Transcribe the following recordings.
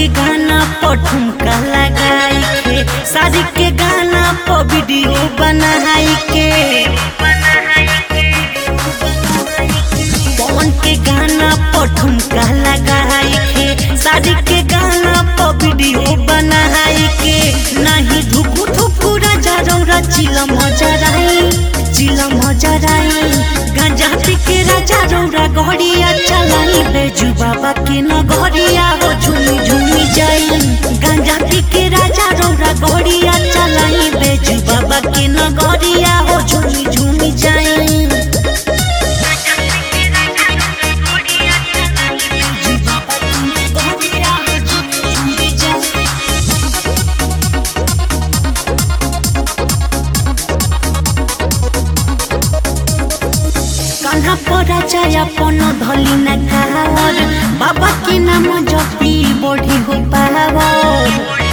के गाना पर ठुमका लगाई के, शादी के गाना पर वीडियो बनाई के, पवन के गाना पर ठुमका लगाई के, शादी के गाना पर वीडियो बनाई के। नहीं धुकु धुकु राजा रौरा चिलम जराई, चिलम जराई, गांजा पी के राजा रौरा घड़िया चलाई, बेजू बाबा के नगरिया हो झूमी झूमी जाई। गांजा पी के राजा रौरा घड़िया चलाई, बेजू बाबा के नगरिया हो झूमी झूमी जाई। कान्हा परा जाय अपन धली न कावर, बाबा के नाम जपी बढ़ी हो पावर।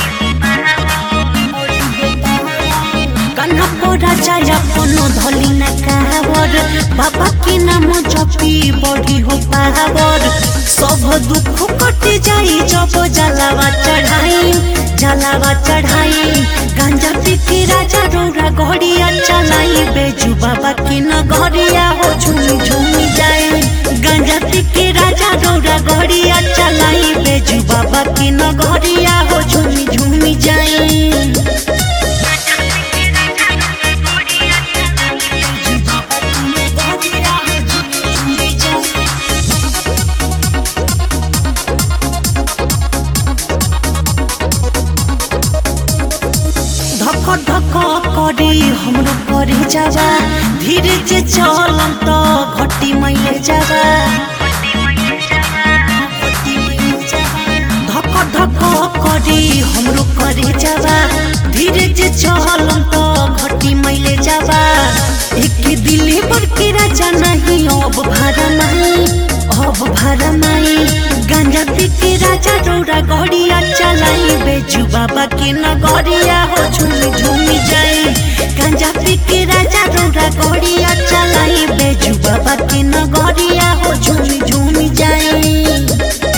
कान्हा परा जाय अपन धली न कावर, बाबा के नाम जपी बढ़ी हो पावर। सब दुख कट जाई जब जलावा चढ़ाई, जलावा चढ़ाई। गांजा पी के राजा रौरा घड़िया चलाई, बेजू बाबा के नगरिया हो झूमी झूमी जाई। गांजा पी के राजा रौरा घड़िया चलाई, बेजू बाबा के नगरिया हो झूमी झूमी जाई। धक धक करी हमरो करे जावा, धीरे से चलम तो घटी मैले जावा। धक धक करी हमरो करे जावा, धीरे से चलम तो घटी मैले जावा। एक दिले पर के राजा नहीं अब भारा नहीं, अब भारा नहीं। गांजा पी के राजा रौरा घड़िया चलाई, बेजू बाबा के नगरिया हो झूमी झूमी जाई। गांजा पी के राजा रौरा घड़िया चलाई, बेजू बाबा के नगरिया हो झूमी झूमी जाई।